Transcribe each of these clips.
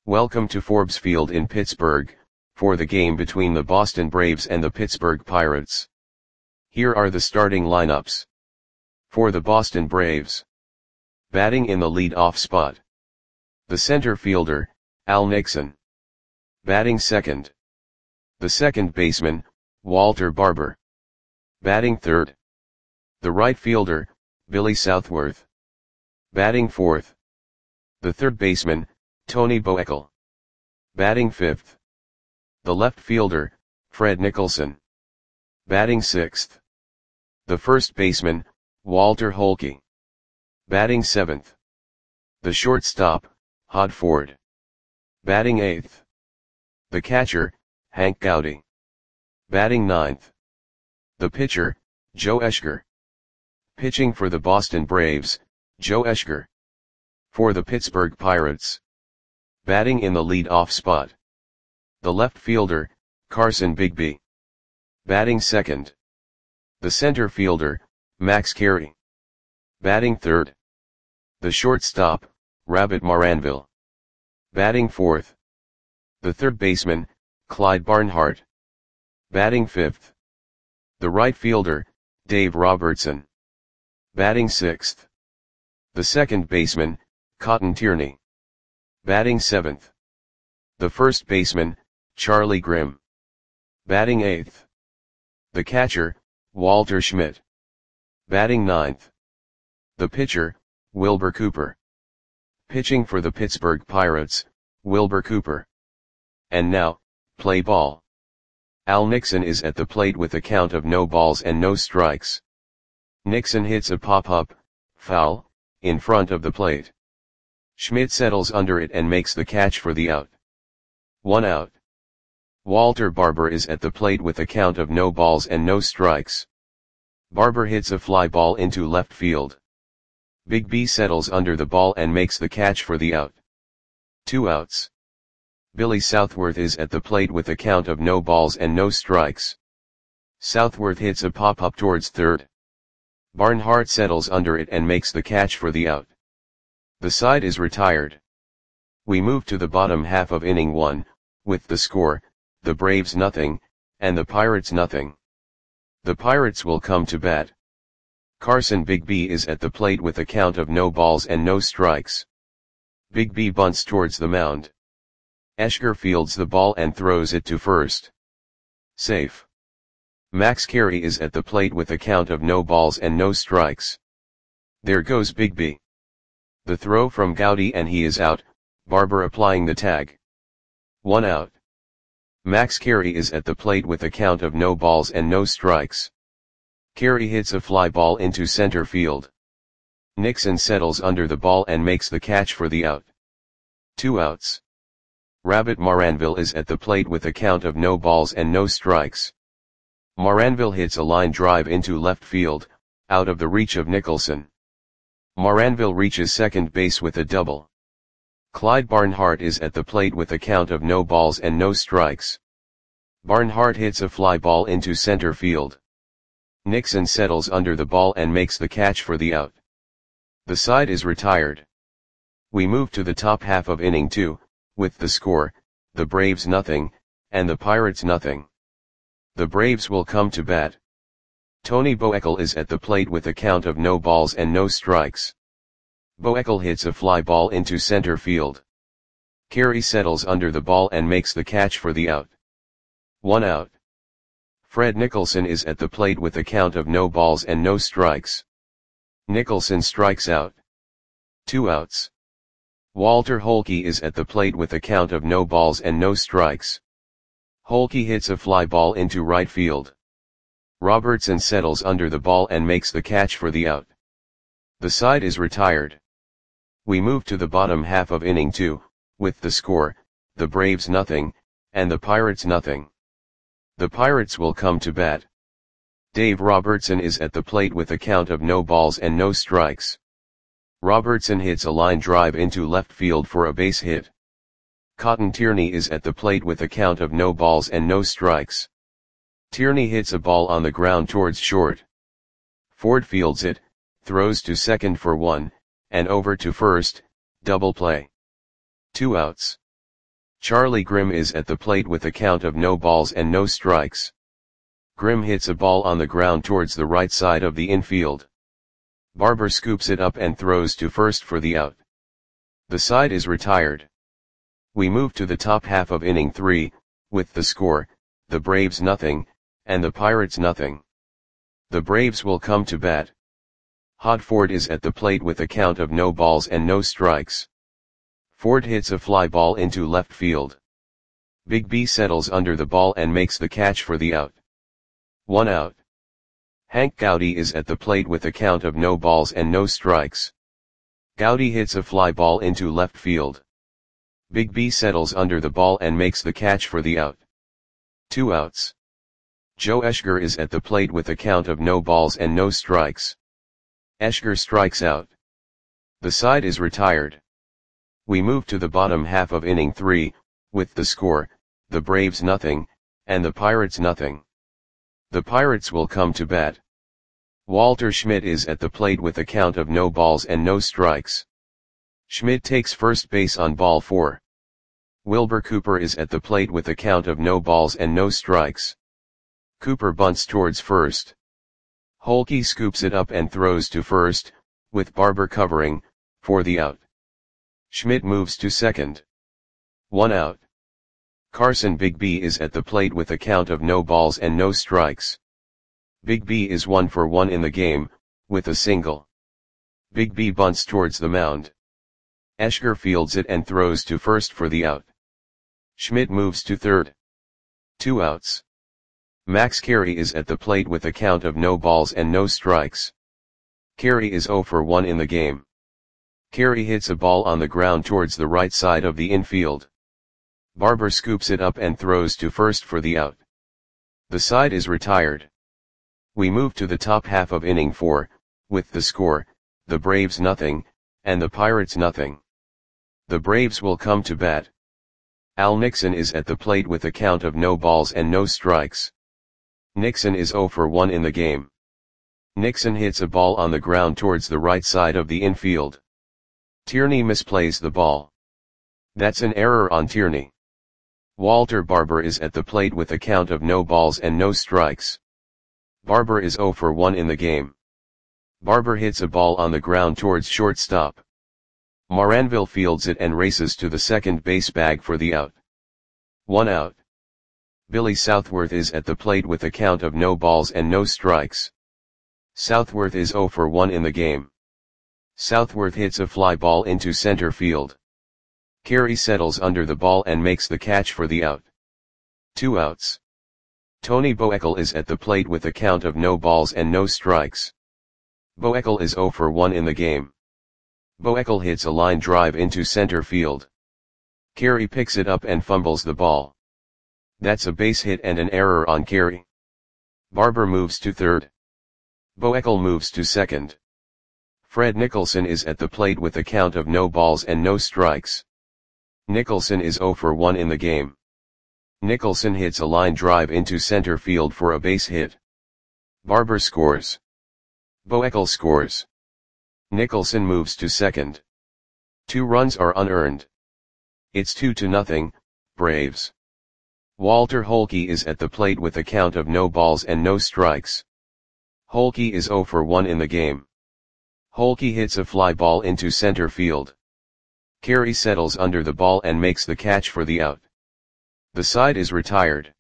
Welcome to Forbes Field in Pittsburgh, for the game between the Boston Braves and the Pittsburgh Pirates. Here are the starting lineups. For the Boston Braves. Batting in the lead-off spot. The center fielder, Al Nixon. Batting second. The second baseman, Walter Barber. Batting third. The right fielder, Billy Southworth. Batting fourth. The third baseman, Tony Boekel. Batting fifth. The left fielder, Fred Nicholson. Batting sixth. The first baseman, Walter Holke. Batting seventh. The shortstop, Hod Ford. Batting eighth. The catcher, Hank Gowdy. Batting ninth. The pitcher, Joe Eschger. Pitching for the Boston Braves, Joe Eschger. For the Pittsburgh Pirates. Batting in the lead-off spot. The left fielder, Carson Bigby. Batting second. The center fielder, Max Carey. Batting third. The shortstop, Rabbit Maranville. Batting fourth. The third baseman, Clyde Barnhart. Batting fifth. The right fielder, Dave Robertson. Batting sixth. The second baseman, Cotton Tierney. Batting seventh. The first baseman, Charlie Grimm. Batting eighth. The catcher, Walter Schmidt. Batting ninth. The pitcher, Wilbur Cooper. Pitching for the Pittsburgh Pirates, Wilbur Cooper. And now, play ball. Al Nixon is at the plate with a count of no balls and no strikes. Nixon hits a pop-up, foul, in front of the plate. Schmidt settles under it and makes the catch for the out. 1 out. Walter Barber is at the plate with a count of no balls and no strikes. Barber hits a fly ball into left field. Bigby settles under the ball and makes the catch for the out. 2 outs. Billy Southworth is at the plate with a count of no balls and no strikes. Southworth hits a pop-up towards third. Barnhart settles under it and makes the catch for the out. The side is retired. We move to the bottom half of inning 1, with the score, the Braves nothing, and the Pirates nothing. The Pirates will come to bat. Carson Bigby is at the plate with a count of no balls and no strikes. Bigby bunts towards the mound. Eschger fields the ball and throws it to first. Safe. Max Carey is at the plate with a count of no balls and no strikes. There goes Bigby. The throw from Gowdy and he is out, Barber applying the tag. 1 out. Max Carey is at the plate with a count of no balls and no strikes. Carey hits a fly ball into center field. Nixon settles under the ball and makes the catch for the out. 2 outs. Rabbit Maranville is at the plate with a count of no balls and no strikes. Maranville hits a line drive into left field, out of the reach of Nicholson. Maranville reaches second base with a double. Clyde Barnhart is at the plate with a count of no balls and no strikes. Barnhart hits a fly ball into center field. Nixon settles under the ball and makes the catch for the out. The side is retired. We move to the top half of inning 2, with the score, the Braves nothing, and the Pirates nothing. The Braves will come to bat. Tony Boekel is at the plate with a count of no balls and no strikes. Boekel hits a fly ball into center field. Carey settles under the ball and makes the catch for the out. 1 out. Fred Nicholson is at the plate with a count of no balls and no strikes. Nicholson strikes out. 2 outs. Walter Holke is at the plate with a count of no balls and no strikes. Holke hits a fly ball into right field. Robertson settles under the ball and makes the catch for the out. The side is retired. We move to the bottom half of inning 2, with the score, the Braves nothing, and the Pirates nothing. The Pirates will come to bat. Dave Robertson is at the plate with a count of no balls and no strikes. Robertson hits a line drive into left field for a base hit. Cotton Tierney is at the plate with a count of no balls and no strikes. Tierney hits a ball on the ground towards short. Ford fields it, throws to second for 1, and over to first, double play. 2 outs. Charlie Grimm is at the plate with a count of no balls and no strikes. Grimm hits a ball on the ground towards the right side of the infield. Barber scoops it up and throws to first for the out. The side is retired. We move to the top half of inning 3, with the score, the Braves nothing, and the Pirates nothing. The Braves will come to bat. Hod Ford is at the plate with a count of no balls and no strikes. Ford hits a fly ball into left field. Big B settles under the ball and makes the catch for the out. 1 out. Hank Gowdy is at the plate with a count of no balls and no strikes. Gowdy hits a fly ball into left field. Big B settles under the ball and makes the catch for the out. 2 outs. Joe Eschger is at the plate with a count of no balls and no strikes. Eschger strikes out. The side is retired. We move to the bottom half of inning 3, with the score, the Braves nothing, and the Pirates nothing. The Pirates will come to bat. Walter Schmidt is at the plate with a count of no balls and no strikes. Schmidt takes first base on ball 4. Wilbur Cooper is at the plate with a count of no balls and no strikes. Cooper bunts towards first. Holke scoops it up and throws to first, with Barber covering, for the out. Schmidt moves to second. 1 out. Carson Big B is at the plate with a count of no balls and no strikes. Big B is 1 for 1 in the game, with a single. Big B bunts towards the mound. Eschger fields it and throws to first for the out. Schmidt moves to third. 2 outs. Max Carey is at the plate with a count of no balls and no strikes. Carey is 0 for 1 in the game. Carey hits a ball on the ground towards the right side of the infield. Barber scoops it up and throws to first for the out. The side is retired. We move to the top half of inning 4, with the score, the Braves nothing, and the Pirates nothing. The Braves will come to bat. Al Nixon is at the plate with a count of no balls and no strikes. Nixon is 0 for 1 in the game. Nixon hits a ball on the ground towards the right side of the infield. Tierney misplays the ball. That's an error on Tierney. Walter Barber is at the plate with a count of no balls and no strikes. Barber is 0 for 1 in the game. Barber hits a ball on the ground towards shortstop. Moranville fields it and races to the second base bag for the out. 1 out. Billy Southworth is at the plate with a count of no balls and no strikes. Southworth is 0 for 1 in the game. Southworth hits a fly ball into center field. Carey settles under the ball and makes the catch for the out. 2 outs. Tony Boekel is at the plate with a count of no balls and no strikes. Boekel is 0 for 1 in the game. Boekel hits a line drive into center field. Carey picks it up and fumbles the ball. That's a base hit and an error on Carey. Barber moves to third. Boekel moves to second. Fred Nicholson is at the plate with a count of no balls and no strikes. Nicholson is 0 for 1 in the game. Nicholson hits a line drive into center field for a base hit. Barber scores. Boekel scores. Nicholson moves to second. 2 runs are unearned. It's 2-0, Braves. Walter Holke is at the plate with a count of no balls and no strikes. Holke is 0 for 1 in the game. Holke hits a fly ball into center field. Carey settles under the ball and makes the catch for the out. The side is retired.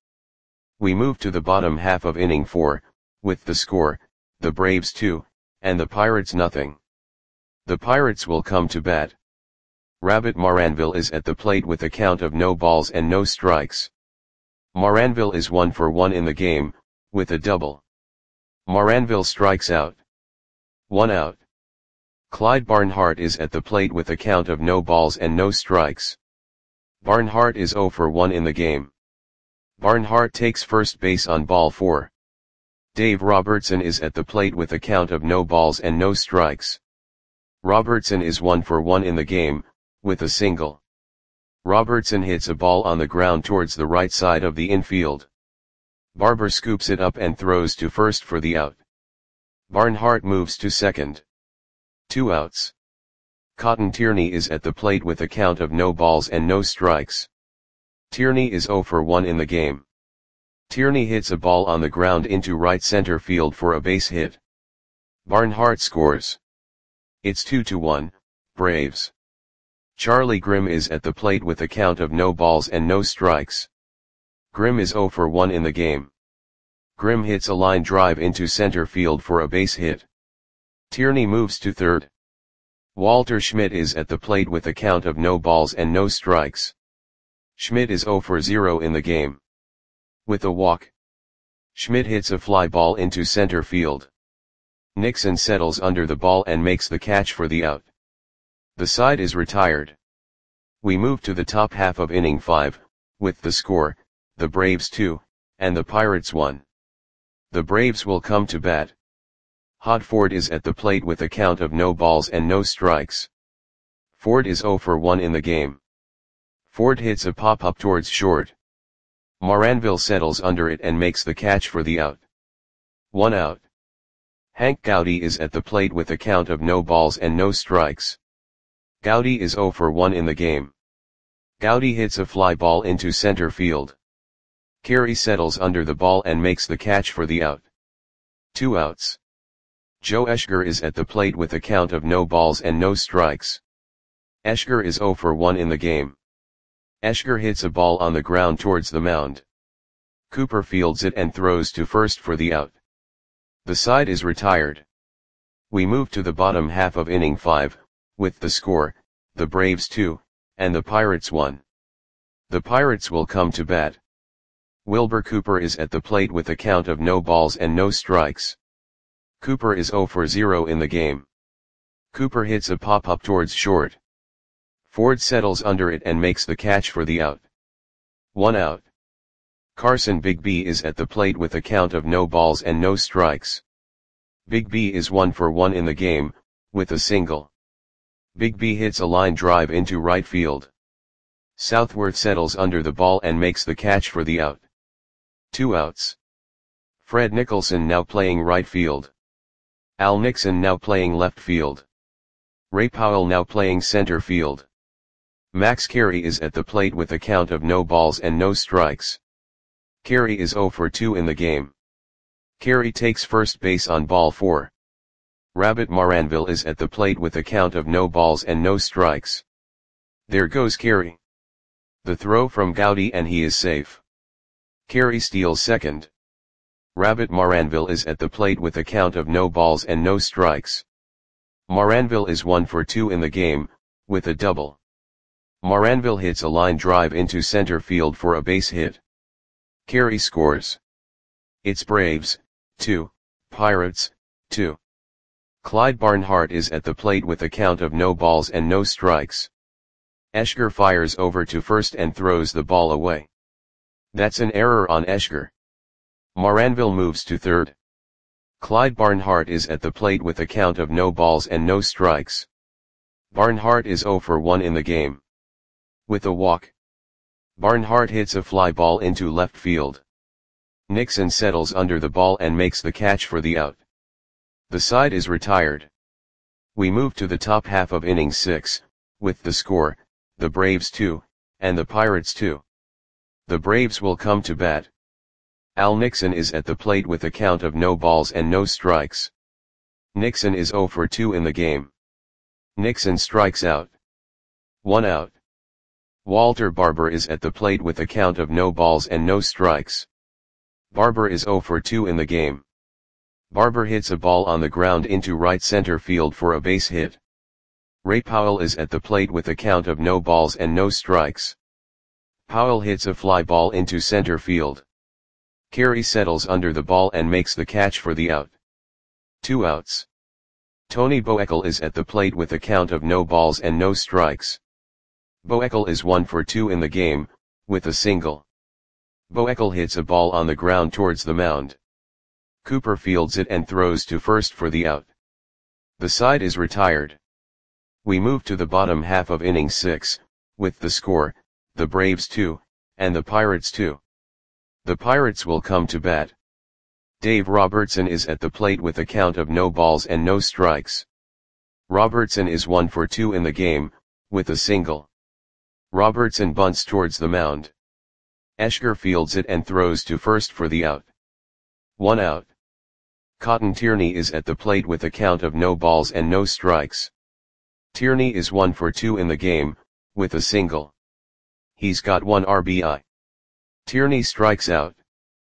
We move to the bottom half of inning 4, with the score, the Braves 2, and the Pirates nothing. The Pirates will come to bat. Rabbit Moranville is at the plate with a count of no balls and no strikes. Moranville is 1 for 1 in the game, with a double. Moranville strikes out. 1 out. Clyde Barnhart is at the plate with a count of no balls and no strikes. Barnhart is 0 for 1 in the game. Barnhart takes first base on ball 4. Dave Robertson is at the plate with a count of no balls and no strikes. Robertson is 1 for 1 in the game, with a single. Robertson hits a ball on the ground towards the right side of the infield. Barber scoops it up and throws to first for the out. Barnhart moves to second. 2 outs. Cotton Tierney is at the plate with a count of no balls and no strikes. Tierney is 0 for 1 in the game. Tierney hits a ball on the ground into right center field for a base hit. Barnhart scores. It's 2-1, Braves. Charlie Grimm is at the plate with a count of no balls and no strikes. Grimm is 0 for 1 in the game. Grimm hits a line drive into center field for a base hit. Tierney moves to third. Walter Schmidt is at the plate with a count of no balls and no strikes. Schmidt is 0 for 0 in the game. With a walk, Schmidt hits a fly ball into center field. Nixon settles under the ball and makes the catch for the out. The side is retired. We move to the top half of inning 5, with the score, the Braves 2, and the Pirates 1. The Braves will come to bat. Hod Ford is at the plate with a count of no balls and no strikes. Ford is 0 for 1 in the game. Ford hits a pop-up towards short. Moranville settles under it and makes the catch for the out. 1 out. Hank Gowdy is at the plate with a count of no balls and no strikes. Gowdy is 0 for 1 in the game. Gowdy hits a fly ball into center field. Carey settles under the ball and makes the catch for the out. 2 outs. Joe Eschger is at the plate with a count of no balls and no strikes. Eschger is 0 for 1 in the game. Eschger hits a ball on the ground towards the mound. Cooper fields it and throws to first for the out. The side is retired. We move to the bottom half of inning 5, with the score, the Braves 2, and the Pirates 1. The Pirates will come to bat. Wilbur Cooper is at the plate with a count of no balls and no strikes. Cooper is 0 for 0 in the game. Cooper hits a pop-up towards short. Ford settles under it and makes the catch for the out. 1 out. Carson Big B is at the plate with a count of no balls and no strikes. Big B is 1 for 1 in the game, with a single. Big B hits a line drive into right field. Southworth settles under the ball and makes the catch for the out. 2 outs. Fred Nicholson now playing right field. Al Nixon now playing left field. Ray Powell now playing center field. Max Carey is at the plate with a count of no balls and no strikes. Carey is 0 for 2 in the game. Carey takes first base on ball 4. Rabbit Moranville is at the plate with a count of no balls and no strikes. There goes Carey. The throw from Gowdy and he is safe. Carey steals second. Rabbit Moranville is at the plate with a count of no balls and no strikes. Moranville is 1 for 2 in the game, with a double. Moranville hits a line drive into center field for a base hit. Carey scores. It's Braves, 2, Pirates, 2. Clyde Barnhart is at the plate with a count of no balls and no strikes. Eschger fires over to first and throws the ball away. That's an error on Eschger. Moranville moves to third. Clyde Barnhart is at the plate with a count of no balls and no strikes. Barnhart is 0 for 1 in the game. With a walk, Barnhart hits a fly ball into left field. Nixon settles under the ball and makes the catch for the out. The side is retired. We move to the top half of inning 6, with the score, the Braves 2, and the Pirates 2. The Braves will come to bat. Al Nixon is at the plate with a count of no balls and no strikes. Nixon is 0 for 2 in the game. Nixon strikes out. 1 out. Walter Barber is at the plate with a count of no balls and no strikes. Barber is 0 for 2 in the game. Barber hits a ball on the ground into right center field for a base hit. Ray Powell is at the plate with a count of no balls and no strikes. Powell hits a fly ball into center field. Carey settles under the ball and makes the catch for the out. 2 outs. Tony Boekel is at the plate with a count of no balls and no strikes. Boekel is 1 for 2 in the game, with a single. Boekel hits a ball on the ground towards the mound. Cooper fields it and throws to first for the out. The side is retired. We move to the bottom half of inning 6, with the score, the Braves 2, and the Pirates 2. The Pirates will come to bat. Dave Robertson is at the plate with a count of no balls and no strikes. Robertson is 1 for 2 in the game, with a single. Robertson bunts towards the mound. Eschger fields it and throws to first for the out. 1 out. Cotton Tierney is at the plate with a count of no balls and no strikes. Tierney is 1 for 2 in the game, with a single. He's got 1 RBI. Tierney strikes out.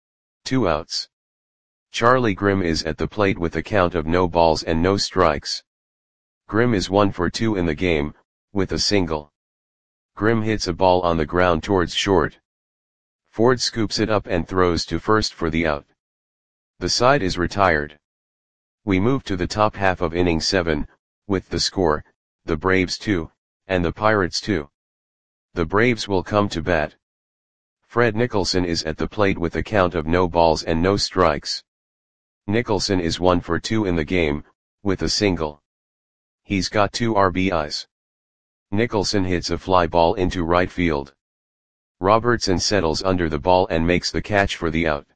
2 outs. Charlie Grimm is at the plate with a count of no balls and no strikes. Grimm is 1 for 2 in the game, with a single. Grimm hits a ball on the ground towards short. Ford scoops it up and throws to first for the out. The side is retired. We move to the top half of inning 7, with the score, the Braves 2, and the Pirates 2. The Braves will come to bat. Fred Nicholson is at the plate with a count of no balls and no strikes. Nicholson is 1 for 2 in the game, with a single. He's got 2 RBIs. Nicholson hits a fly ball into right field. Robertson settles under the ball and makes the catch for the out.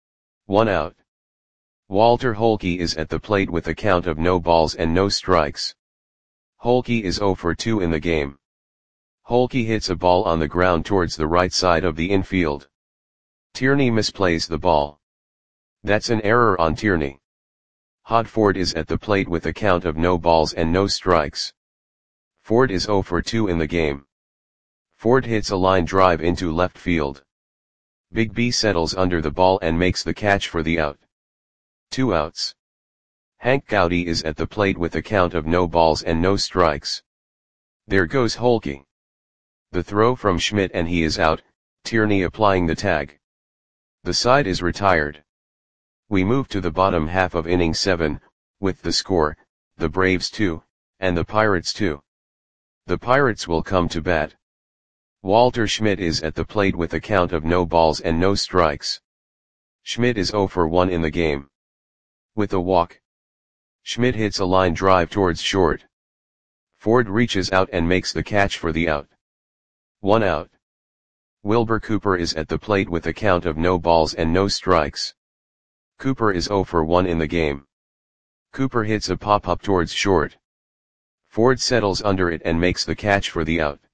1 out. Walter Holke is at the plate with a count of no balls and no strikes. Holke is 0 for 2 in the game. Holke hits a ball on the ground towards the right side of the infield. Tierney misplays the ball. That's an error on Tierney. Hod Ford is at the plate with a count of no balls and no strikes. Ford is 0 for 2 in the game. Ford hits a line drive into left field. Big B settles under the ball and makes the catch for the out. 2 outs. Hank Gowdy is at the plate with a count of no balls and no strikes. There goes Holke. The throw from Schmidt and he is out, Tierney applying the tag. The side is retired. We move to the bottom half of inning 7, with the score, the Braves 2, and the Pirates 2. The Pirates will come to bat. Walter Schmidt is at the plate with a count of no balls and no strikes. Schmidt is 0 for 1 in the game. With a walk. Schmidt hits a line drive towards short. Ford reaches out and makes the catch for the out. 1 out. Wilbur Cooper is at the plate with a count of no balls and no strikes. Cooper is 0 for 1 in the game. Cooper hits a pop-up towards short. Ford settles under it and makes the catch for the out.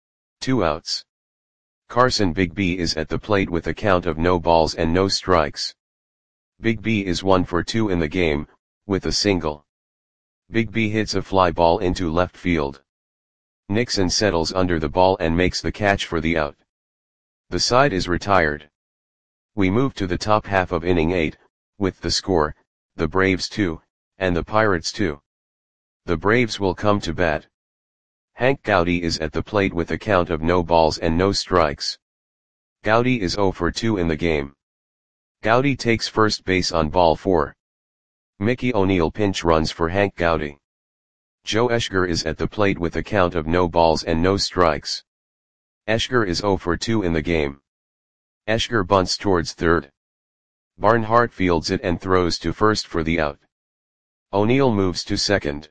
2 outs. Carson Big B is at the plate with a count of no balls and no strikes. Big B is 1 for 2 in the game, with a single. Big B hits a fly ball into left field. Nixon settles under the ball and makes the catch for the out. The side is retired. We move to the top half of inning 8, with the score, the Braves 2, and the Pirates 2. The Braves will come to bat. Hank Gowdy is at the plate with a count of no balls and no strikes. Gowdy is 0 for 2 in the game. Gowdy takes first base on ball 4. Mickey O'Neill pinch runs for Hank Gowdy. Joe Eschger is at the plate with a count of no balls and no strikes. Eschger is 0 for 2 in the game. Eschger bunts towards third. Barnhart fields it and throws to first for the out. O'Neill moves to second.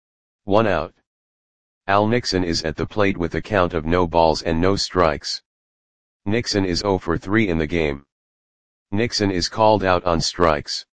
1 out. Al Nixon is at the plate with a count of no balls and no strikes. Nixon is 0 for 3 in the game. Nixon is called out on strikes.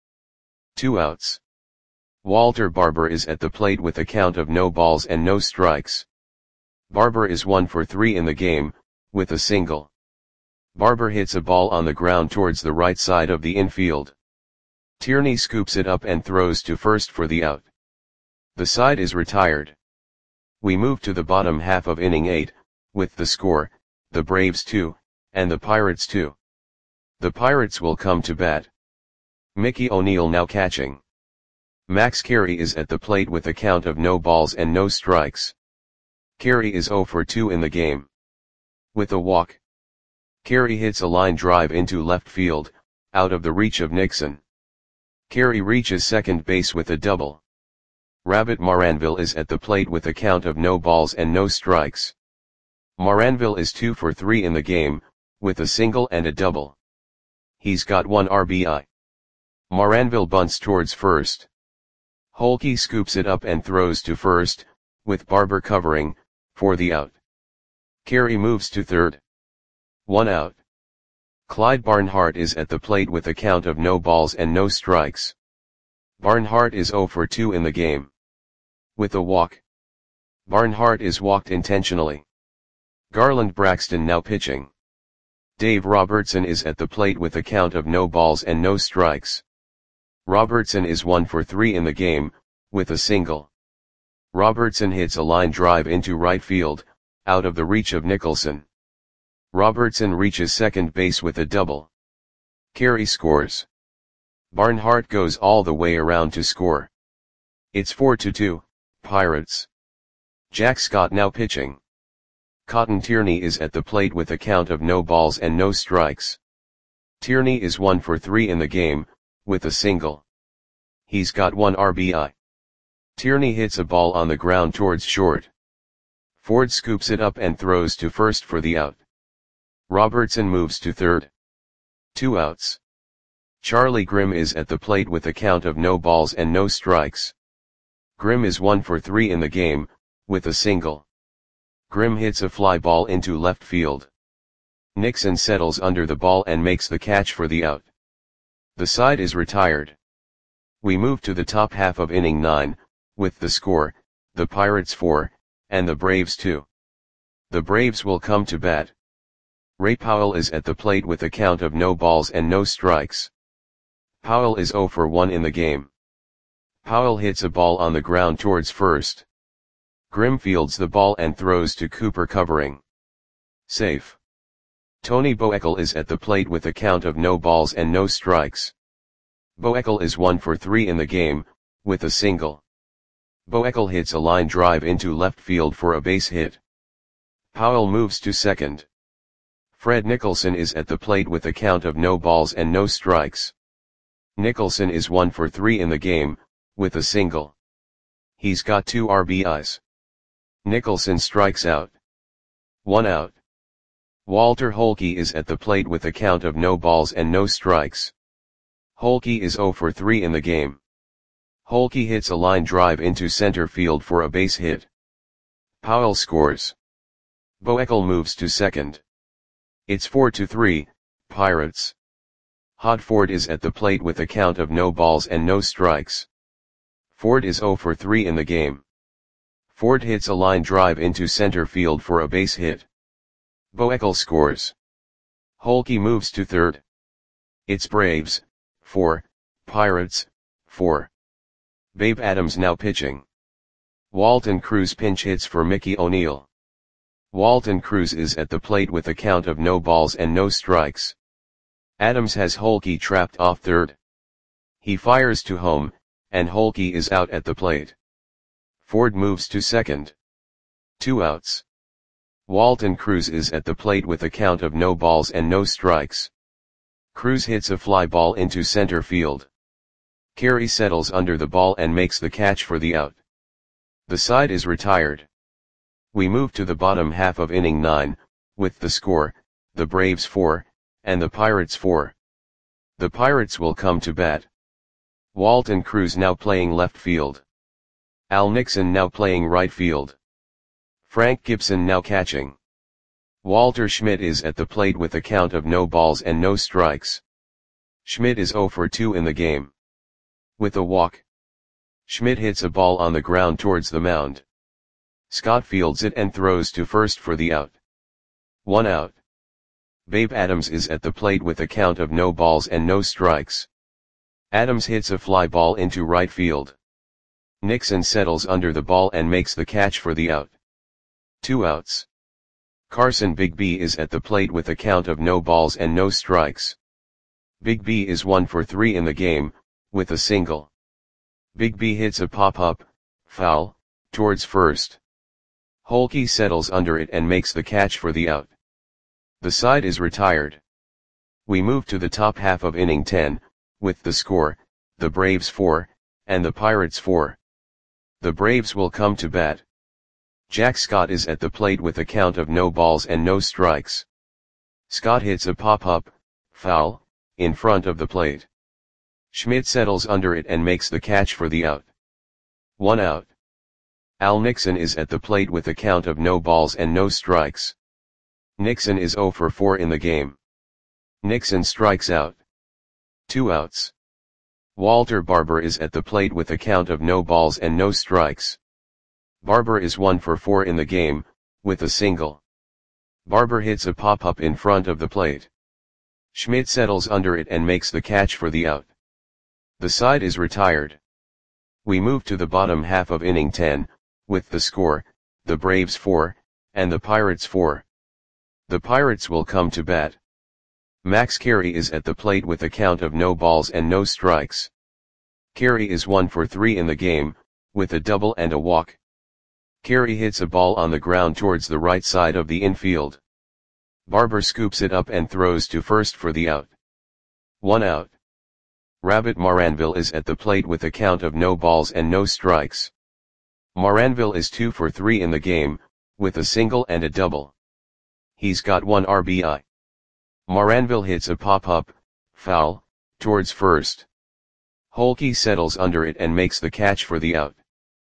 2 outs. Walter Barber is at the plate with a count of no balls and no strikes. Barber is 1 for 3 in the game, with a single. Barber hits a ball on the ground towards the right side of the infield. Tierney scoops it up and throws to first for the out. The side is retired. We move to the bottom half of inning 8, with the score, the Braves 2, and the Pirates 2. The Pirates will come to bat. Mickey O'Neill now catching. Max Carey is at the plate with a count of no balls and no strikes. Carey is 0 for 2 in the game. With a walk. Carey hits a line drive into left field, out of the reach of Nixon. Carey reaches second base with a double. Rabbit Maranville is at the plate with a count of no balls and no strikes. Maranville is 2 for 3 in the game, with a single and a double. He's got 1 RBI. Maranville bunts towards first. Holke scoops it up and throws to first, with Barber covering, for the out. Carey moves to third. 1 out. Clyde Barnhart is at the plate with a count of no balls and no strikes. Barnhart is 0 for 2 in the game. With a walk. Barnhart is walked intentionally. Garland Braxton now pitching. Dave Robertson is at the plate with a count of no balls and no strikes. Robertson is 1 for 3 in the game, with a single. Robertson hits a line drive into right field, out of the reach of Nicholson. Robertson reaches second base with a double. Carey scores. Barnhart goes all the way around to score. It's 4-2, Pirates. Jack Scott now pitching. Cotton Tierney is at the plate with a count of no balls and no strikes. Tierney is 1 for 3 in the game, with a single. He's got 1 RBI. Tierney hits a ball on the ground towards short. Ford scoops it up and throws to first for the out. Robertson moves to third. 2 outs. Charlie Grimm is at the plate with a count of no balls and no strikes. Grimm is 1 for 3 in the game, with a single. Grimm hits a fly ball into left field. Nixon settles under the ball and makes the catch for the out. The side is retired. We move to the top half of inning 9, with the score, the Pirates 4, and the Braves 2. The Braves will come to bat. Ray Powell is at the plate with a count of no balls and no strikes. Powell is 0 for 1 in the game. Powell hits a ball on the ground towards first. Grimm fields the ball and throws to Cooper covering. Safe. Tony Boekel is at the plate with a count of no balls and no strikes. Boekel is 1 for 3 in the game, with a single. Boekel hits a line drive into left field for a base hit. Powell moves to second. Fred Nicholson is at the plate with a count of no balls and no strikes. Nicholson is 1 for 3 in the game, with a single. He's got 2 RBIs. Nicholson strikes out. 1 out. Walter Holke is at the plate with a count of no balls and no strikes. Holke is 0 for 3 in the game. Holke hits a line drive into center field for a base hit. Powell scores. Boekel moves to second. It's 4-3, Pirates. Hod Ford is at the plate with a count of no balls and no strikes. Ford is 0 for 3 in the game. Ford hits a line drive into center field for a base hit. Boekel scores. Holke moves to third. It's Braves 4, Pirates 4. Babe Adams now pitching. Walton Cruz pinch hits for Mickey O'Neill. Walton Cruz is at the plate with a count of no balls and no strikes. Adams has Holke trapped off third. He fires to home, and Holke is out at the plate. Ford moves to second. 2 outs. Walton Cruz is at the plate with a count of no balls and no strikes. Cruz hits a fly ball into center field. Carey settles under the ball and makes the catch for the out. The side is retired. We move to the bottom half of inning 9, with the score, the Braves 4, and the Pirates 4. The Pirates will come to bat. Walton Cruz now playing left field. Al Nixon now playing right field. Frank Gibson now catching. Walter Schmidt is at the plate with a count of no balls and no strikes. Schmidt is 0 for 2 in the game. With a walk. Schmidt hits a ball on the ground towards the mound. Scott fields it and throws to first for the out. 1 out. Babe Adams is at the plate with a count of no balls and no strikes. Adams hits a fly ball into right field. Nixon settles under the ball and makes the catch for the out. 2 outs. Carson Big B is at the plate with a count of no balls and no strikes. Big B is 1 for 3 in the game, with a single. Big B hits a pop-up, foul, towards first. Holke settles under it and makes the catch for the out. The side is retired. We move to the top half of inning 10, with the score, the Braves 4, and the Pirates 4. The Braves will come to bat. Jack Scott is at the plate with a count of no balls and no strikes. Scott hits a pop-up, foul, in front of the plate. Schmidt settles under it and makes the catch for the out. 1 out. Al Nixon is at the plate with a count of no balls and no strikes. Nixon is 0 for 4 in the game. Nixon strikes out. 2 outs. Walter Barber is at the plate with a count of no balls and no strikes. Barber is 1 for 4 in the game, with a single. Barber hits a pop-up in front of the plate. Schmidt settles under it and makes the catch for the out. The side is retired. We move to the bottom half of inning 10, with the score, the Braves 4, and the Pirates 4. The Pirates will come to bat. Max Carey is at the plate with a count of no balls and no strikes. Carey is 1 for 3 in the game, with a double and a walk. Carey hits a ball on the ground towards the right side of the infield. Barber scoops it up and throws to first for the out. 1 out. Rabbit Maranville is at the plate with a count of no balls and no strikes. Maranville is 2 for 3 in the game, with a single and a double. He's got 1 RBI. Maranville hits a pop-up, foul, towards first. Holke settles under it and makes the catch for the out.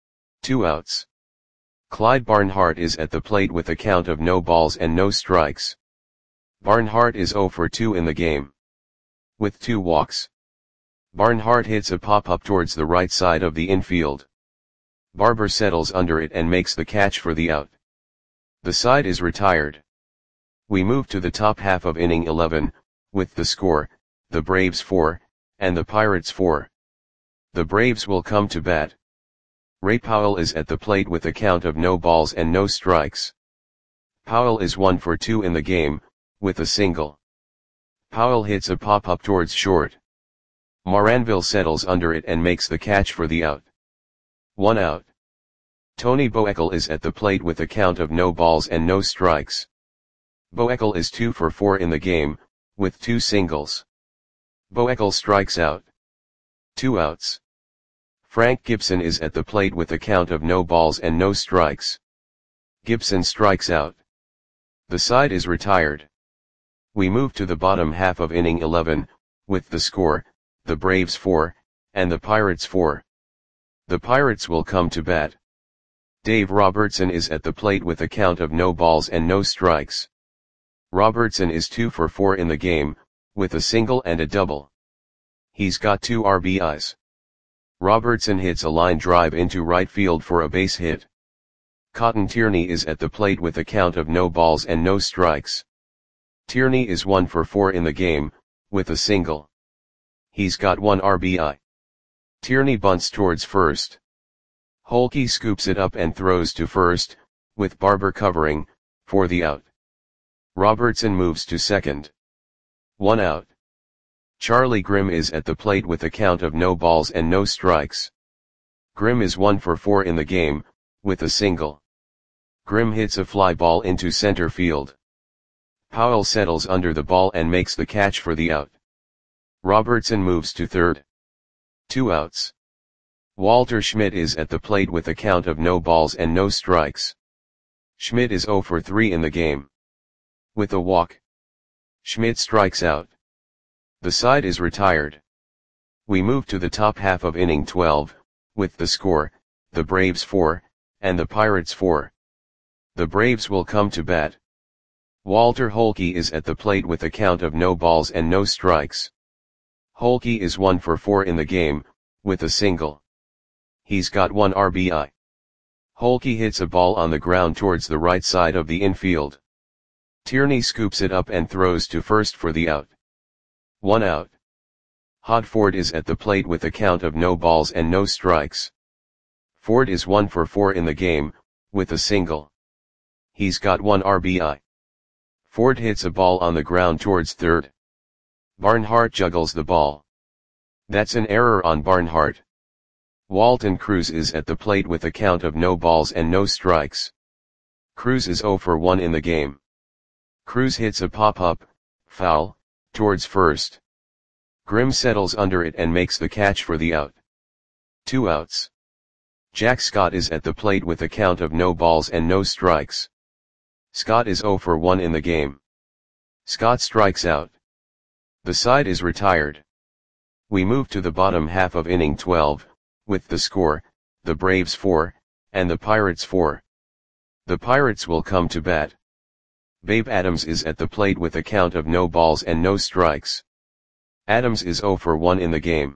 2 outs. Clyde Barnhart is at the plate with a count of no balls and no strikes. Barnhart is 0 for 2 in the game, with 2 walks. Barnhart hits a pop-up towards the right side of the infield. Barber settles under it and makes the catch for the out. The side is retired. We move to the top half of inning 11, with the score, the Braves 4, and the Pirates 4. The Braves will come to bat. Ray Powell is at the plate with a count of no balls and no strikes. Powell is 1 for 2 in the game, with a single. Powell hits a pop-up towards short. Maranville settles under it and makes the catch for the out. 1 out. Tony Boekel is at the plate with a count of no balls and no strikes. Boekel is 2 for 4 in the game, with 2 singles. Boekel strikes out. 2 outs. Frank Gibson is at the plate with a count of no balls and no strikes. Gibson strikes out. The side is retired. We move to the bottom half of inning 11, with the score, the Braves 4, and the Pirates 4. The Pirates will come to bat. Dave Robertson is at the plate with a count of no balls and no strikes. Robertson is 2 for 4 in the game, with a single and a double. He's got 2 RBIs. Robertson hits a line drive into right field for a base hit. Cotton Tierney is at the plate with a count of no balls and no strikes. Tierney is 1 for 4 in the game, with a single. He's got 1 RBI. Tierney bunts towards first. Holke scoops it up and throws to first, with Barber covering, for the out. Robertson moves to second. 1 out. Charlie Grimm is at the plate with a count of no balls and no strikes. Grimm is 1 for 4 in the game, with a single. Grimm hits a fly ball into center field. Powell settles under the ball and makes the catch for the out. Robertson moves to third. 2 outs. Walter Schmidt is at the plate with a count of no balls and no strikes. Schmidt is 0 for 3 in the game, with a walk. Schmidt strikes out. The side is retired. We move to the top half of inning 12, with the score, the Braves 4, and the Pirates 4. The Braves will come to bat. Walter Holke is at the plate with a count of no balls and no strikes. Holke is 1 for 4 in the game, with a single. He's got 1 RBI. Holke hits a ball on the ground towards the right side of the infield. Tierney scoops it up and throws to first for the out. 1 out. Hod Ford is at the plate with a count of no balls and no strikes. Ford is 1 for 4 in the game, with a single. He's got 1 RBI. Ford hits a ball on the ground towards third. Barnhart juggles the ball. That's an error on Barnhart. Walton Cruz is at the plate with a count of no balls and no strikes. Cruz is 0 for 1 in the game. Cruz hits a pop-up, foul, towards first. Grimm settles under it and makes the catch for the out. 2 outs. Jack Scott is at the plate with a count of no balls and no strikes. Scott is 0 for 1 in the game. Scott strikes out. The side is retired. We move to the bottom half of inning 12, with the score, the Braves 4, and the Pirates 4. The Pirates will come to bat. Babe Adams is at the plate with a count of no balls and no strikes. Adams is 0 for 1 in the game.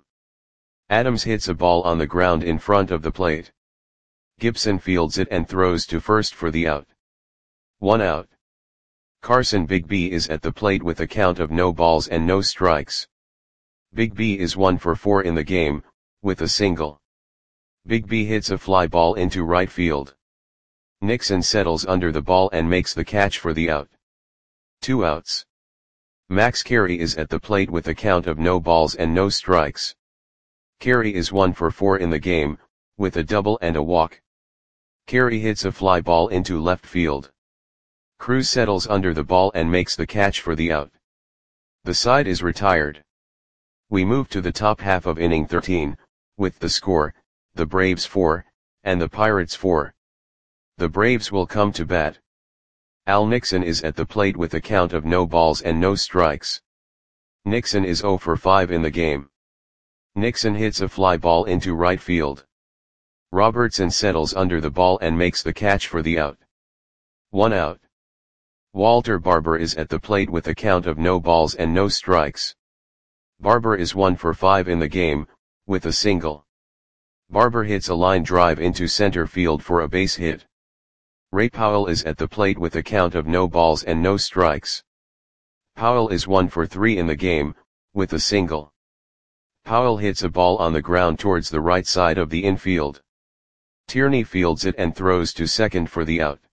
Adams hits a ball on the ground in front of the plate. Gibson fields it and throws to first for the out. 1 out. Carson Big B is at the plate with a count of no balls and no strikes. Big B is 1 for 4 in the game, with a single. Big B hits a fly ball into right field. Nixon settles under the ball and makes the catch for the out. 2 outs. Max Carey is at the plate with a count of no balls and no strikes. Carey is 1 for 4 in the game, with a double and a walk. Carey hits a fly ball into left field. Cruz settles under the ball and makes the catch for the out. The side is retired. We move to the top half of inning 13, with the score, the Braves 4, and the Pirates 4. The Braves will come to bat. Al Nixon is at the plate with a count of no balls and no strikes. Nixon is 0 for 5 in the game. Nixon hits a fly ball into right field. Robertson settles under the ball and makes the catch for the out. 1 out. Walter Barber is at the plate with a count of no balls and no strikes. Barber is 1 for 5 in the game, with a single. Barber hits a line drive into center field for a base hit. Ray Powell is at the plate with a count of no balls and no strikes. Powell is 1 for 3 in the game, with a single. Powell hits a ball on the ground towards the right side of the infield. Tierney fields it and throws to second for the out.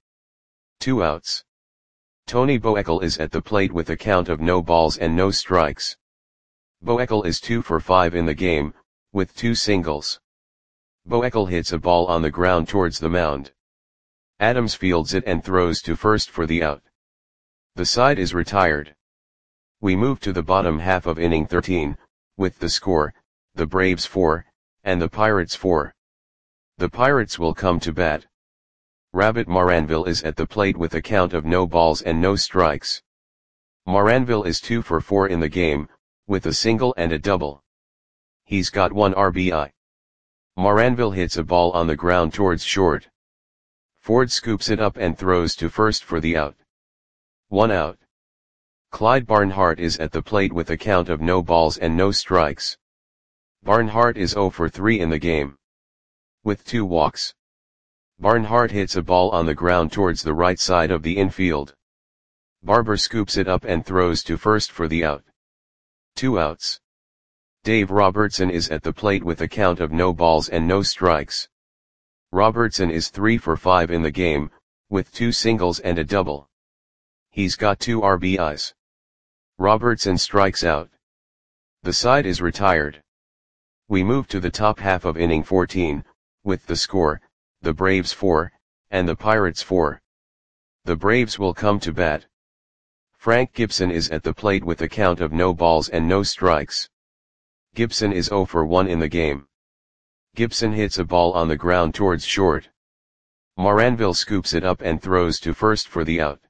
2 outs. Tony Boekel is at the plate with a count of no balls and no strikes. Boekel is 2 for 5 in the game, with 2 singles. Boekel hits a ball on the ground towards the mound. Adams fields it and throws to first for the out. The side is retired. We move to the bottom half of inning 13, with the score, the Braves 4, and the Pirates 4. The Pirates will come to bat. Rabbit Maranville is at the plate with a count of no balls and no strikes. Maranville is 2 for 4 in the game, with a single and a double. He's got 1 RBI. Maranville hits a ball on the ground towards short. Ford scoops it up and throws to first for the out. 1 out. Clyde Barnhart is at the plate with a count of no balls and no strikes. Barnhart is 0 for 3 in the game. With 2 walks. Barnhart hits a ball on the ground towards the right side of the infield. Barber scoops it up and throws to first for the out. 2 outs. Dave Robertson is at the plate with a count of no balls and no strikes. Robertson is 3 for 5 in the game, with 2 singles and a double. He's got 2 RBIs. Robertson strikes out. The side is retired. We move to the top half of inning 14, with the score, the Braves 4, and the Pirates 4. The Braves will come to bat. Frank Gibson is at the plate with a count of no balls and no strikes. Gibson is 0 for 1 in the game. Gibson hits a ball on the ground towards short. Maranville scoops it up and throws to first for the out.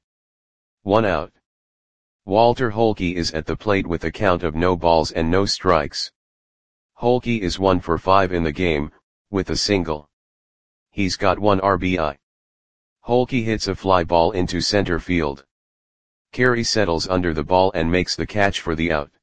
1 out. Walter Holke is at the plate with a count of no balls and no strikes. Holke is 1 for 5 in the game, with a single. He's got 1 RBI. Holke hits a fly ball into center field. Carey settles under the ball and makes the catch for the out.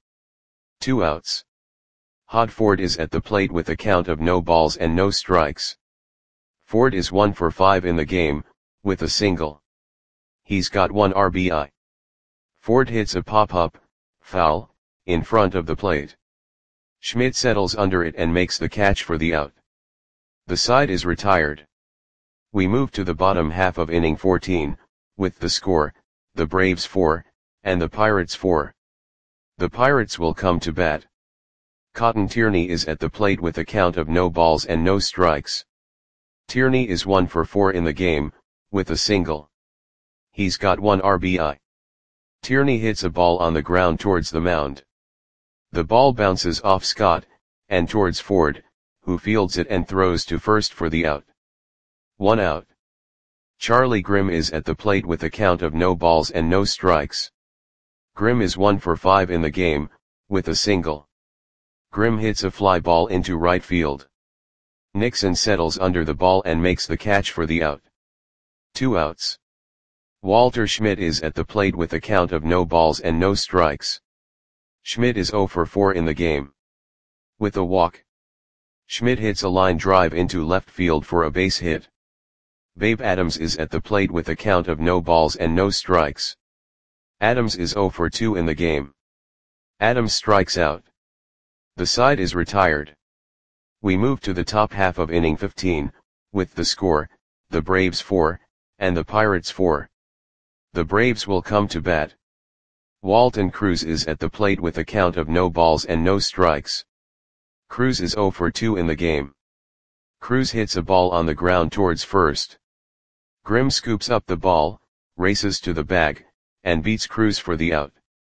2 outs. Hod Ford is at the plate with a count of no balls and no strikes. Ford is 1 for 5 in the game, with a single. He's got 1 RBI. Ford hits a pop-up, foul, in front of the plate. Schmidt settles under it and makes the catch for the out. The side is retired. We move to the bottom half of inning 14, with the score, the Braves 4, and the Pirates 4. The Pirates will come to bat. Cotton Tierney is at the plate with a count of no balls and no strikes. Tierney is 1 for 4 in the game, with a single. He's got 1 RBI. Tierney hits a ball on the ground towards the mound. The ball bounces off Scott, and towards Ford, who fields it and throws to first for the out. 1 out. Charlie Grimm is at the plate with a count of no balls and no strikes. Grimm is 1 for 5 in the game, with a single. Grimm hits a fly ball into right field. Nixon settles under the ball and makes the catch for the out. 2 outs. Walter Schmidt is at the plate with a count of no balls and no strikes. Schmidt is 0 for 4 in the game. With a walk. Schmidt hits a line drive into left field for a base hit. Babe Adams is at the plate with a count of no balls and no strikes. Adams is 0 for 2 in the game. Adams strikes out. The side is retired. We move to the top half of inning 15, with the score, the Braves 4, and the Pirates 4. The Braves will come to bat. Walton Cruz is at the plate with a count of no balls and no strikes. Cruz is 0 for 2 in the game. Cruz hits a ball on the ground towards first. Grimm scoops up the ball, races to the bag, and beats Cruz for the out.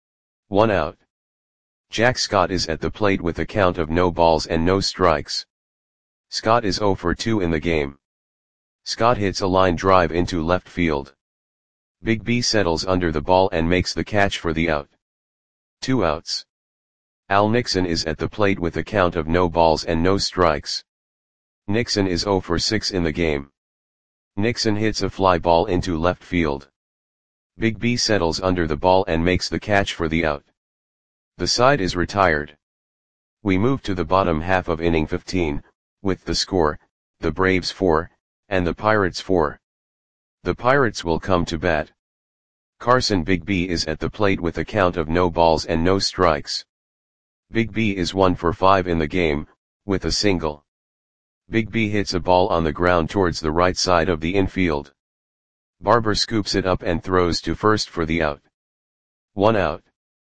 1 out. Jack Scott is at the plate with a count of no balls and no strikes. Scott is 0 for 2 in the game. Scott hits a line drive into left field. Big B settles under the ball and makes the catch for the out. 2 outs. Al Nixon is at the plate with a count of no balls and no strikes. Nixon is 0 for 6 in the game. Nixon hits a fly ball into left field. Big B settles under the ball and makes the catch for the out. The side is retired. We move to the bottom half of inning 15, with the score, the Braves 4, and the Pirates 4. The Pirates will come to bat. Carson Big B is at the plate with a count of no balls and no strikes. Big B is 1 for 5 in the game, with a single. Big B hits a ball on the ground towards the right side of the infield. Barber scoops it up and throws to first for the out. 1 out.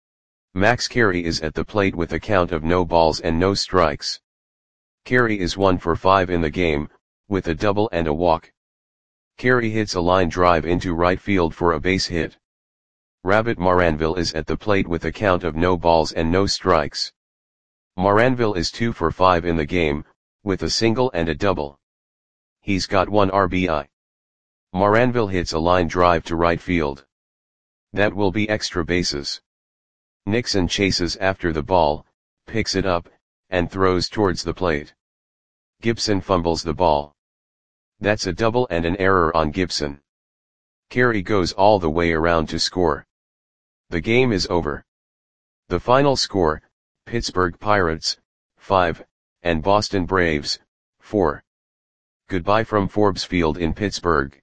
Max Carey is at the plate with a count of no balls and no strikes. Carey is 1 for 5 in the game, with a double and a walk. Carey hits a line drive into right field for a base hit. Rabbit Maranville is at the plate with a count of no balls and no strikes. Maranville is 2 for 5 in the game, with a single and a double. He's got 1 RBI. Maranville hits a line drive to right field. That will be extra bases. Nixon chases after the ball, picks it up, and throws towards the plate. Gibson fumbles the ball. That's a double and an error on Gibson. Carey goes all the way around to score. The game is over. The final score, Pittsburgh Pirates, 5, and Boston Braves, 4. Goodbye from Forbes Field in Pittsburgh.